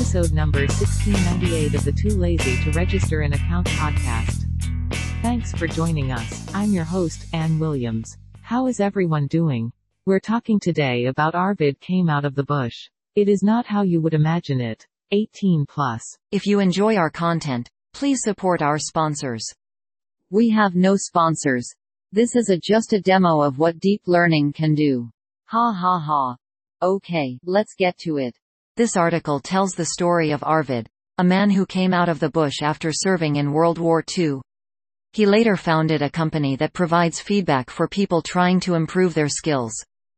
episode number 1698 of the Too Lazy to Register an Account podcast. Thanks for joining us. I'm your host, Ann Williams. How is everyone doing? We're talking today about Arvid came out of the bush. It is not how you would imagine it. 18 plus. If you enjoy our content, please support our sponsors. We have no sponsors. This is just a demo of what deep learning can do. Ha ha ha. Okay, let's get to it. This article tells the story of Arvid, a man who came out of the bush after serving in World War II. He later founded a company that provides feedback for people trying to improve their skills.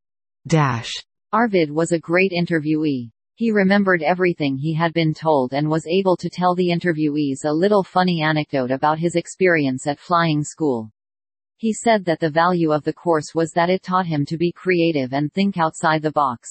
Arvid was a great interviewee. He remembered everything he had been told and was able to tell the interviewees a little funny anecdote about his experience at flying school. He said that the value of the course was that it taught him to be creative and think outside the box.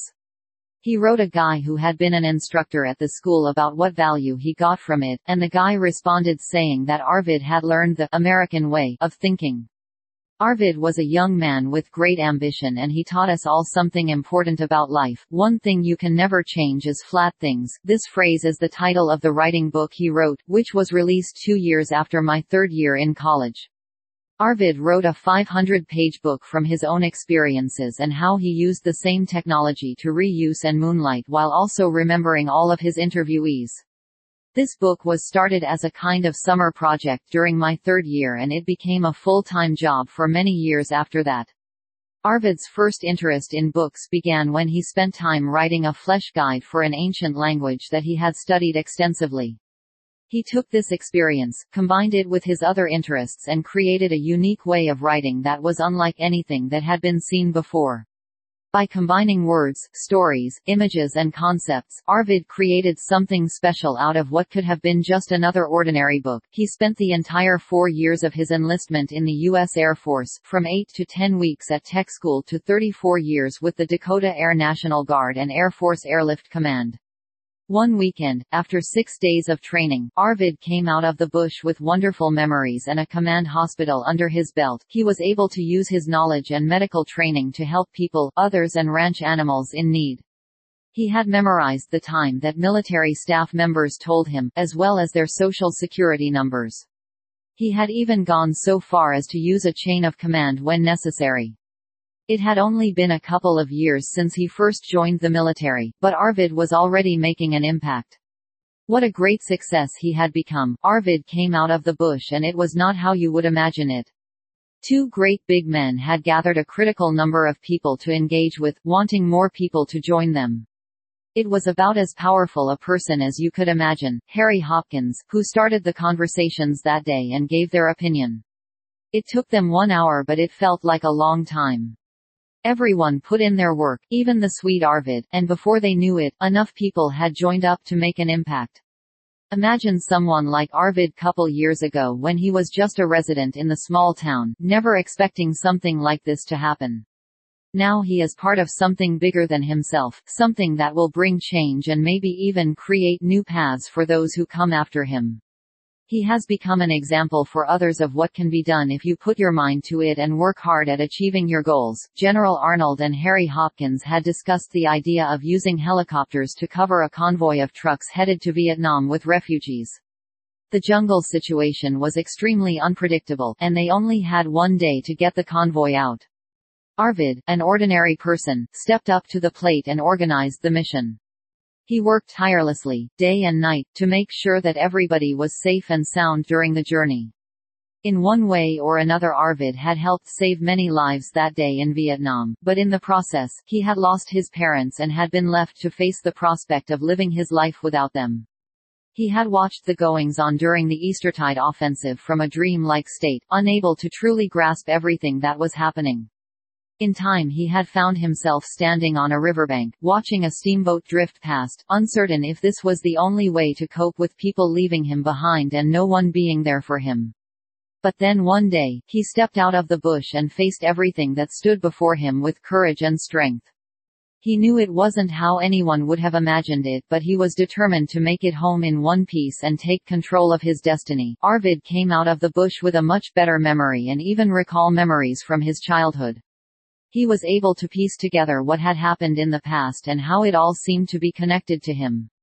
He wrote a guy who had been an instructor at the school about what value he got from it, and the guy responded saying that Arvid had learned the American way of thinking. Arvid was a young man with great ambition, and he taught us all something important about life. One thing you can never change is flat things. This phrase is the title of the writing book he wrote, which was released 2 years after my third year in college. Arvid wrote a 500-page book from his own experiences and how he used the same technology to reuse and moonlight while also remembering all of his interviewees. This book was started as a kind of summer project during my third year, and it became a full-time job for many years after that. Arvid's first interest in books began when he spent time writing a flesh guide for an ancient language that he had studied extensively. He took this experience, combined it with his other interests, and created a unique way of writing that was unlike anything that had been seen before. By combining words, stories, images and concepts, Arvid created something special out of what could have been just another ordinary book. He spent the entire 4 years of his enlistment in the U.S. Air Force, from 8 to 10 weeks at tech school to 34 years with the Dakota Air National Guard and Air Force Airlift Command. One weekend, after 6 days of training, Arvid came out of the bush with wonderful memories and a command hospital under his belt. He was able to use his knowledge and medical training to help people, others and ranch animals in need. He had memorized the time that military staff members told him, as well as their social security numbers. He had even gone so far as to use a chain of command when necessary. It had only been a couple of years since he first joined the military, but Arvid was already making an impact. What a great success he had become. Arvid came out of the bush, and it was not how you would imagine it. 2 great big men had gathered a critical number of people to engage with, wanting more people to join them. It was about as powerful a person as you could imagine, Harry Hopkins, who started the conversations that day and gave their opinion. It took them 1 hour, but it felt like a long time. Everyone put in their work, even the sweet Arvid, and before they knew it, enough people had joined up to make an impact. Imagine someone like Arvid couple years ago when he was just a resident in the small town, never expecting something like this to happen. Now he is part of something bigger than himself, something that will bring change and maybe even create new paths for those who come after him. He has become an example for others of what can be done if you put your mind to it and work hard at achieving your goals. General Arnold and Harry Hopkins had discussed the idea of using helicopters to cover a convoy of trucks headed to Vietnam with refugees. The jungle situation was extremely unpredictable, and they only had 1 day to get the convoy out. Arvid, an ordinary person, stepped up to the plate and organized the mission. He worked tirelessly, day and night, to make sure that everybody was safe and sound during the journey. In one way or another, Arvid had helped save many lives that day in Vietnam, but in the process, he had lost his parents and had been left to face the prospect of living his life without them. He had watched the goings-on during the Eastertide offensive from a dream-like state, unable to truly grasp everything that was happening. In time he had found himself standing on a riverbank, watching a steamboat drift past, uncertain if this was the only way to cope with people leaving him behind and no one being there for him. But then one day, he stepped out of the bush and faced everything that stood before him with courage and strength. He knew it wasn't how anyone would have imagined it, but he was determined to make it home in one piece and take control of his destiny. Arvid came out of the bush with a much better memory and even recall memories from his childhood. He was able to piece together what had happened in the past and how it all seemed to be connected to him.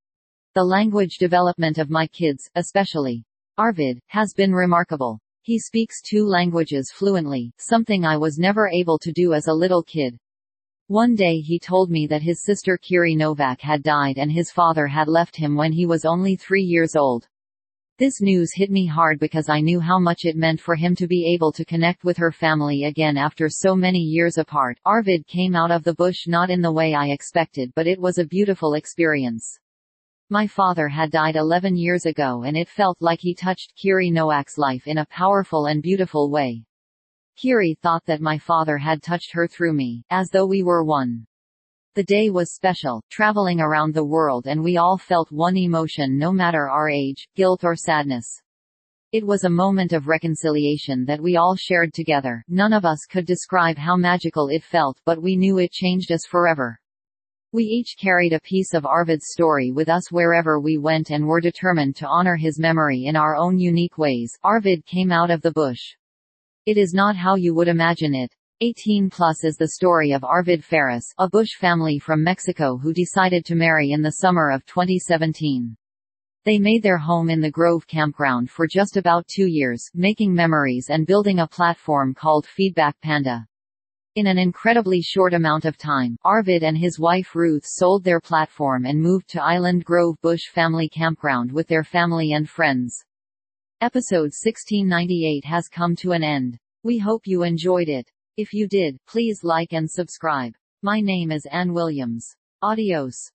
The language development of my kids, especially Arvid, has been remarkable. He speaks 2 languages fluently, something I was never able to do as a little kid. One day he told me that his sister Kiri Novak had died and his father had left him when he was only 3 years old. This news hit me hard because I knew how much it meant for him to be able to connect with her family again after so many years apart. Arvid came out of the bush not in the way I expected, but it was a beautiful experience. My father had died 11 years ago and it felt like he touched Kiri Novak's life in a powerful and beautiful way. Kiri thought that my father had touched her through me, as though we were one. The day was special, traveling around the world, and we all felt one emotion no matter our age, guilt or sadness. It was a moment of reconciliation that we all shared together. None of us could describe how magical it felt, but we knew it changed us forever. We each carried a piece of Arvid's story with us wherever we went and were determined to honor his memory in our own unique ways. Arvid came out of the bush. It is not how you would imagine it. 18 Plus is the story of Arvid Ferris, a bush family from Mexico who decided to marry in the summer of 2017. They made their home in the Grove campground for just about 2 years, making memories and building a platform called Feedback Panda. In an incredibly short amount of time, Arvid and his wife Ruth sold their platform and moved to Island Grove Bush Family Campground with their family and friends. Episode 1698 has come to an end. We hope you enjoyed it. If you did, please like and subscribe. My name is Ann Williams. Adios.